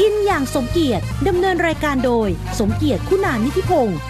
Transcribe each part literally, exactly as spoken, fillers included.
กินอย่างสมเกียรติดำเนินรายการโดยสมเกียรติคุณานิธิพงศ์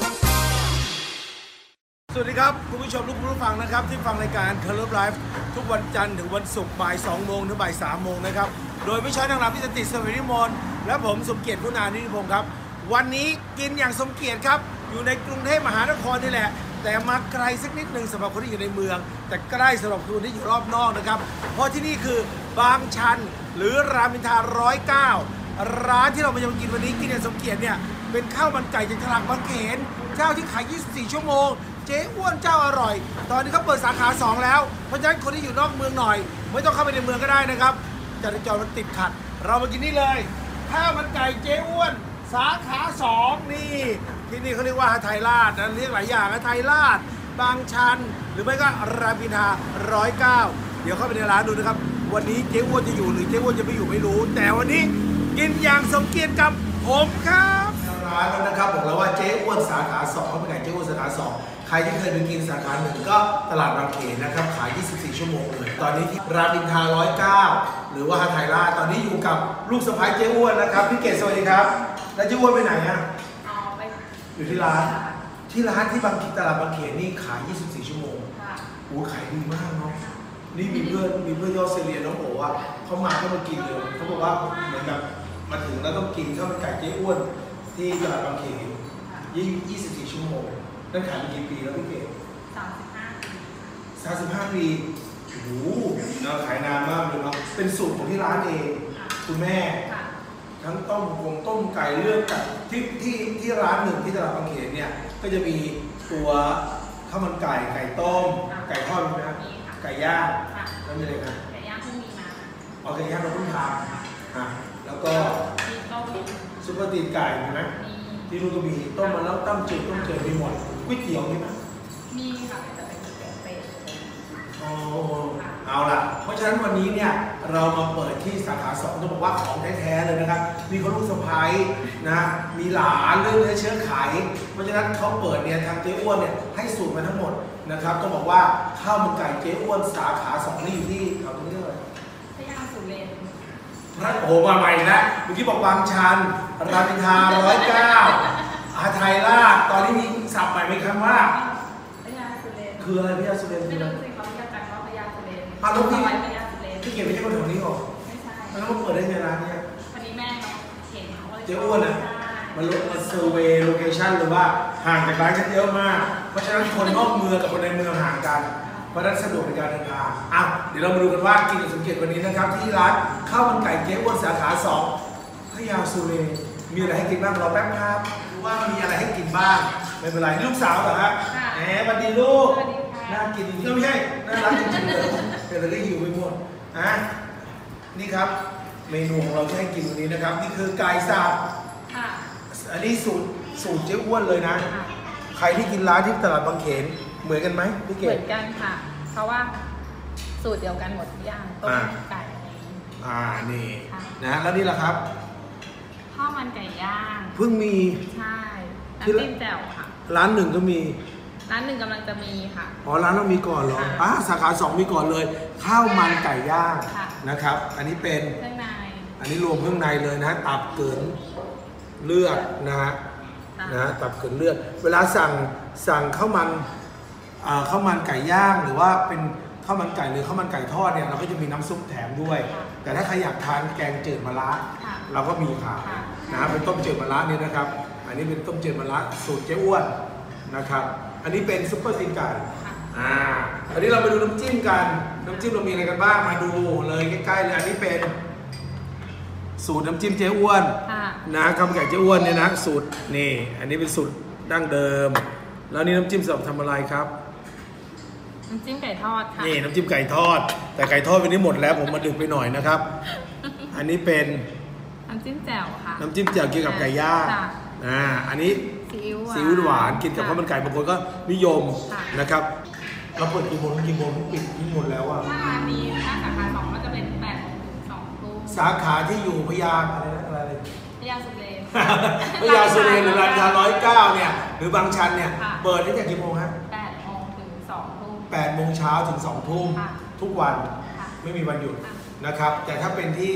สวัสดีครับคุณผู้ชมทุกผู้ฟังนะครับที่ฟังรายการ Color Life ทุกวันจันทร์ถึงวันศุกร์บ่ายสองโมงถึงบ่ายสามโมงนะครับโดยไม่ใช่นางรำพิสติสวัสดิมนและผมสมเกียรติคุณานิธิพงศ์ครับวันนี้กินอย่างสมเกียรติครับอยู่ในกรุงเทพมหานครนี่แหละแต่มาไกลสักนิดหนึ่งสำหรับคนที่อยู่ในเมืองแต่ใกล้สำหรับคนที่อยู่รอบนอกนะครับเพราะที่นี่คือบางชันหรือรามอินทราร้อยเก้าร้านที่เรามาจะมากินวันนี้กินอย่างสมเกียรติเนี่ยเป็นข้าวมันไก่จากตลาดบางเขนเจ้าที่ขายยี่สิบสี่ชั่วโมงเจ๊อ้วนเจ้าอร่อยตอนนี้เขาเปิดสาขาสองแล้วเพราะฉะนั้นคนที่อยู่นอกเมืองหน่อยไม่ต้องเข้าไปในเมืองก็ได้นะครับจราจรมันติดขัดเรามากินนี่เลยข้าวมันไก่เจ๊อ้วนสาขาสองนี่ที่นี่เขาเรียกว่าไทยราชนะเรียกหลายอย่างนะไทยราชบางชันหรือไม่ก็รามอินทราร้อยเก้าเดี๋ยวเข้าไปในร้านดูนะครับวันนี้เจ๊อ้วนจะอยู่หรือเจ๊อ้วนจะไม่อยู่ไม่รู้แต่วันนี้กินอย่างสมเกียรติกับผมครับร้านแล้วนะครับบอกแล้วว่าเจ๊อ้วนสาขาสองเขาเป็นไงเจ๊อ้วนสาขาสองใครที่เคยไปกินสาขาหนึ่งก็ตลาดบางเขนนะครับขายยี่สิบสี่ชั่วโมงเลยตอนนี้ที่รามอินทราร้อยเก้าหรือว่าไทยราชตอนนี้อยู่กับลูกสะใภ้เจ๊อ้วนนะครับพี่เกศสวัสดีครับแล้วเจ๊อ้วนไปไหนอ่ะอยู่ที่ร้านที่ร้านที่บางตลาดบางเขนนี่ขายยี่สิบสี่ชั่วโมงโอ้ขายดีมากเนาะนี่มีเพื่อนมีเพื่อนยอดเซเลียน้องบอกว่าเขามาเขามากินเลยเขาบอกว่าเหมือนกับมาถึงแล้วต้องกินข้าวมันไก่เจ๊อ้วนที่ตลาดบางเขนยี่สิบสี่ชั่วโมงนั่นขายมากี่ปีแล้วพี่เกศสามสิบห้าปีสามสิบห้าปีโอ้โหเราขายนานมากเลยเนาะเป็นสูตรของที่ร้านเองคุณแม่ทั้งต้มกงต้มไก่เลือกกับที่ที่ที่ร้านหนึ่งที่ตลาดบางเขนเนี่ยก็จะมีตัวข้าวมันไก่ไก่ต้มไก่ทอดไหมครับไก่ย่างแล้วมีอะไรกันไก่ย่างเพิ่งมีมาอ๋อไก่ย่างเราเพิ่งทำอ่ะแล้วก็ซุปเปอร์ตีนไก่มีไหมที่นู่นก็มีต้มมาแล้วต้มจืดต้มเจืดมีหมดก๋วยเตี๋ยวมีไหมมีค่ะแต่เป็นก๋วยเตี๋ยวเป็ดอ๋อเอาล่ะเพราะฉะนั้นวันนี้เนี่ยเรามาเปิดที่สาขาสองต้องบอกว่าของแท้ๆเลยนะครับมีคนลูกสะใภ้นะมีหลานเรื่องเชื้อไขเพราะฉะนั้นเขาเปิดเนี่ยทางเจ๊อ้วนเนี่ยให้สูตรมาทั้งหมดนะครับต้องบอกว่าข้าวมันไก่เจ๊อ้วนสาขาสองนี่อยู่ที่เขาตรงนี้เลยพระยาสุเรนพระโอ้มาใหม่นะเมื่อกี้บอกบางชันรามอินทราร้อยเก้าอาไทยราชตอนนี้มีศัพท์ใหม่ไหมครับว่าพระยาสุเรนคืออะไรพระยาสุเรนไม่รู้สิเขาเรียกกันว่าพระยาสุเรนอ่ะแล้วพี่พี่เก็บไม่ใช่คนแถวนี้หรอไม่ใช่แล้วมาเปิดได้ไงร้านนี้วันนี้แม่เขาเห็นเขาเจ๊อ้วนอ่ะมันลดมาเซอร์เวย์โลเคชั่นหรือว่าห่างจากร้านฉันเยอะมากเพราะฉะนั้นคนนอกเมืองกับคนในเมืองห่างกันเพราะฉะนั้นสะดวกในการเดินทางอ่ะเดี๋ยวเรามาดูกันว่ากินกับสมเกียรติวันนี้นะครับที่ร้านข้าวมันไก่เจ๊อ้วนสาขาสองพระยาสุเรนมีอะไรให้กินบ้างรอแป๊บครับดูว่ามีอะไรให้กินบ้างไม่เป็นไรลูกสาวเหรอฮะแหมสวัสดีลูกน่ากินจริงๆไม่ใช่น่ารักจริงๆเลยเป็นอะไรที่หิวไปหมดอ่ะนี่ครับเมนูของเราที่ให้กินวันนี้นะครับนี่คือไก่สับอันนี้สูตรสูตรเจ๊อ้วนเลยนะใครที่กินร้านที่ตลาดบางเขนเหมือนกันไหมพี่เกศเหมือนกันค่ะเพราะว่าสูตรเดียวกันหมดทุกอย่างต้มไก่อ่านี่นะแล้วนี่แหละครับข้าวมันไก่ย่างเพิ่งมีใช่น้ำจิ้มแจ่วค่ะร้านหนึ่งก็มีร้านหนึ่งกำลังจะมีค่ะอ๋อร้านเรามีก่อนเหรออ่ะสาขาสองมีก่อนเลยข้าวมันไก่ย่างนะครับอันนี้เป็นเครื่องในอันนี้รวมเครื่องในเลยนะตับเกินเลือดนะฮะนะตับเกินเลือดเวลาสั่งสั่งข้าวมันข้าวมันไก่ย่างหรือว่าเป็นข้าวมันไก่หรือข้าวมันไก่ทอดเนี่ยเราก็จะมีน้ำซุปแถมด้วยแต่ถ้าใครอยากทานแกงจืดมะระเราก็มีค่ะนะเป็นต้มจืดมะระนี่นะครับอันนี้เป็นต้มจืดมะระสูตรเจ๊อ้วนนะครับอันนี้เป็นซุปเปอร์ตีนไก่อ่าอันนี้เราไปดูน้ำจิ้มกันน้ำจิ้มเรามีอะไรกันบ้างมาดูเลยใกล้ๆเลยอันนี้เป็นสูตรน้ำจิ้มเจ๊อ้วนนะข้าวมันไก่เจ๊อ้วนเนี่ยนะสูตรนี่อันนี้เป็นสูตรดั้งเดิมแล้วนี่น้ำจิ้มสำหรับทำอะไรครับน้ำจิ้มไก่ทอดค่ะนี่น้ำจิ้มไก่ทอดแต่ไก่ทอดวันนี้หมดแล้วผมมาดึกไปหน่อยนะครับอันนี้เป็นน้ำจิ้มแจ่วค่ะน้ำจิ้มแจ่วกินกับไก่ย่างอ่าอันนี้ซีอิ๊วซีอิ๊วหวานกินกับข้าวมันไก่บางคนก็นิยมนะครับเราเปิดกี่โมงกี่โมงปิดที่หมดแล้วอ่ะถ้ามีถ้าสาขาสองก็จะเป็นแปดโมงถึงสองทุ่มสาขาที่อยู่พญาอะไรนะอะไรพญาสุเรนพญาสุเรนหรือรามอินทราร้อยเก้าเนี่ยหรือบางชันเนี่ยเปิดตั้งแต่กี่โมงฮะแปดโมงถึงสองทุ่มแปดโมงเช้าถึงสองทุ่มทุกวันไม่มีวันหยุดนะครับแต่ถ้าเป็นที่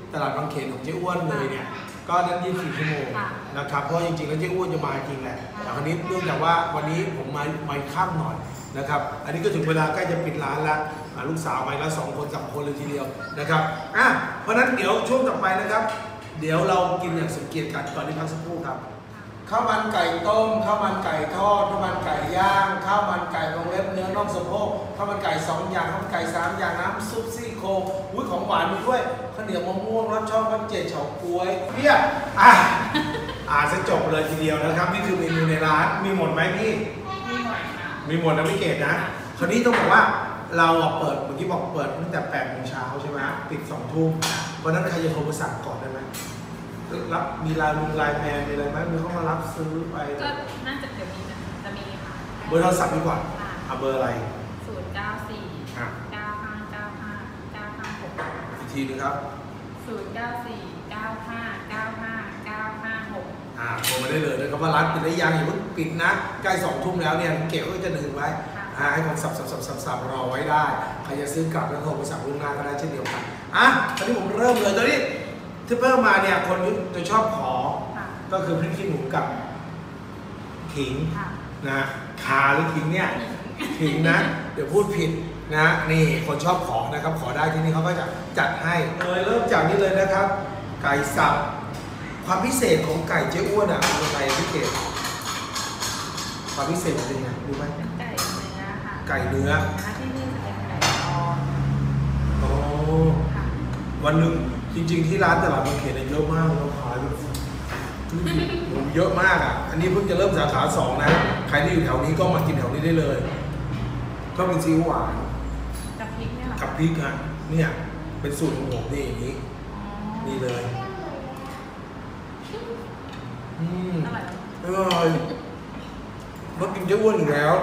ตลาดบางเขนของเจ๊อ้วนเลยเนี่ยก็นั่นยี่สิบสี่ชั่วโมงนะครับเพราะจริงๆแล้วเจ๊อ้วนจะมาจริงแหละแต่คราวนี้เนื่องจากว่าวันนี้ผมมามาค่ำหน่อยนะครับอันนี้ก็ถึงเวลาใกล้จะปิดร้านแล้วลูกสาวไปแล้วสองคนกับคนเลยทีเดียวนะครับอ่ะเพราะนั้นเดี๋ยวช่วงต่อไปนะครับเดี๋ยวเรากินอย่างสมเกียรติกันก่อนที่พักสักครู่ครับข้าวมันไก่ต้มข้าวมันไก่ทอดข้าวมันไก่ย่างข้าวมันไก่วงเล็บเนื้อน่องสะโพกข้าวมันไก่สองอย่างข้าวมันไก่สามอย่างน้ำซุปซี่โครงอุ้ยของหวานมีด้วยข้าวเหนียวมะม่วงรสช่องข้าวเจี๊ยบเฉาก๊วยเนี่ยอ่ะอ่านซะจบเลยทีเดียวนะครับนี่คือเมนูในร้านมีหมดไหมพี่มีหมดค่ะมีหมดนะพี่เกดนะคราวนี้ต้องบอกว่าเราเปิดเมื่อกี้บอกเปิดตั้งแต่แปดโมงเช้าใช่ไหมปิดสองทุ่มเพราะนั้นใครจะโทรมาสั่งก่อนได้ไหมรับมีไลน์ลุงไลน์แมนมีอะไรไหมมีเขามารับซื้อไปก็น่าจะเดี๋ยวมีนะจะมีค่ะเบอร์โทรศัพท์ดีกว่าเอาเบอร์อะไรศูนย์เก้าสี่เก้าห้าเก้าห้าเก้าห้าหกอีกทีนึงครับศูนย์เก้าสี่เก้าห้าเก้าห้าเก้าห้าหกอ่าโทรมาได้เลยนะครับว่าร้านปิดได้ยังอย่าเพิ่งปิดนะใกล้สองทุ่มแล้วเนี่ยเก็บก็จะหนึ่งไว้ให้คนสับสับสับสับสับรอไว้ได้ใครจะซื้อกลับแล้วโทรไปสั่งล่วงหน้าก็ได้เช่นเดียวกันอ่ะตอนนี้ผมเริ่มเลยตอนนี้ที่เพิ่มมาเนี่ยคนจะชอบขอก็คือพริกขี้หนูกับขิงนะขาหรือขิงเนี่ยขิงนะเดี๋ยวพูดผิดนะนี่คนชอบขอนะครับขอได้ที่นี่เขาก็จะจัดให้เลยเริ่มจากนี้เลยนะครับไก่สับความพิเศษของไก่เจ๊อ้วนอ่ะเป็นอะไรพิเศษความพิเศษเป็นยังไงรู้ไหมไก่เนื้อค่ะไก่เนื้อที่นี่จะเป็นไก่ทอดโอ้วันหนึ่งจริงๆที่ร้านตลาดบางเขนเยอะมากเราขายแบบเยอะมากอ่ะอันนี้เพิ่งจะเริ่มสาขาสองนะใครที่อยู่แถวนี้ก็มากินแถวนี้ได้เลยก็เป็นซีอิ๊วหวานกับพริกเนี่ยกับพริกฮะเนี่ยเป็นสูตรของผมนี่อย่างนี้นี่เลยอืมอร่อยรสกินเจ๊อ้วนอยู่แล้ว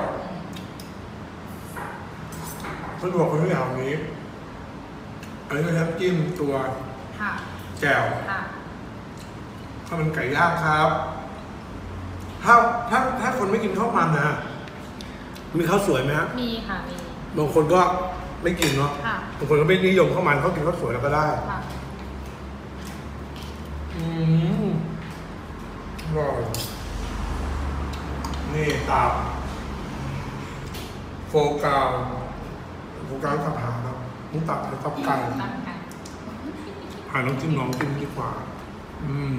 สะดวกคนที่อย่างนี้อันนี้เป็นน้ำจิ้มตัวแจ่วข้าวมันไก่ย่างครับถ้าถ้าถ้าคนไม่กินข้าวมันนะมีข้าวสวยไหมฮะมีค่ะมีบางคนก็ไม่กินเนาะบางคนก็ไม่นิยมข้าวมันเขากินข้าวสวยแล้วก็ได้อืมอร่อยนี่ตับโฟกาโฟกาตับหาครับมุ้งตับหรือตับไก่หาน้ำจิ้มน้องจิ้มดีกว่าอืม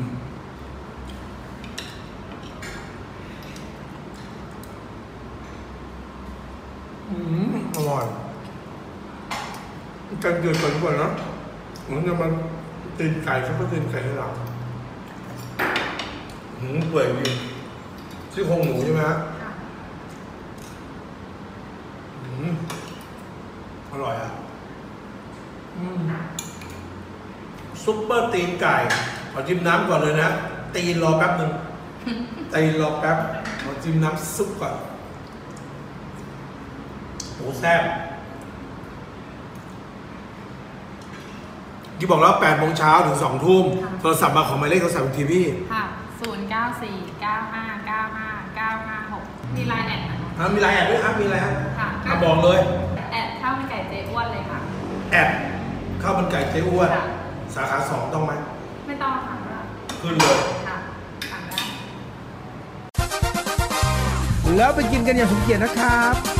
อืมอร่อยกันเดือดก่อนดีกว่านะผมจะมาตีนไก่ใช่ไหมตีนไก่ให้เราหืมเปื่อยดีซี่โครงหมูใช่ไหมฮะอืมอร่อยอ่ะอืมซุปเปอร์ตีนไก่ขอจิ้มน้ำก่อนเลยนะตีนรอแป๊บหนึ่งตีนรอแป๊บขอจิ้มน้ำซุปก่อนโอ้แซ่บที่บอกแล้วแปดโมงเช้าถึงสองทุ่มโทรศัพท์มาขอหมายเลขโทรศัพท์ทีวีค่ะศูนย์เก้าสี่เก้าห้าเก้าห้าเก้าห้าหกมีไลน์แอดไหมคะมีไลน์แอดด้วยครับมีอะไรครับค่ะบอกเลยแอดข้าวมันไก่เจ๊อ้วนเลยค่ะแอดข้าวมันไก่เจ๊อ้วนสาขาสองต้องไหมไม่ต้องค่ะขึ้นเลยค่ะสั่งได้แล้วไปกินกันอย่างสมเกียรตินะครับ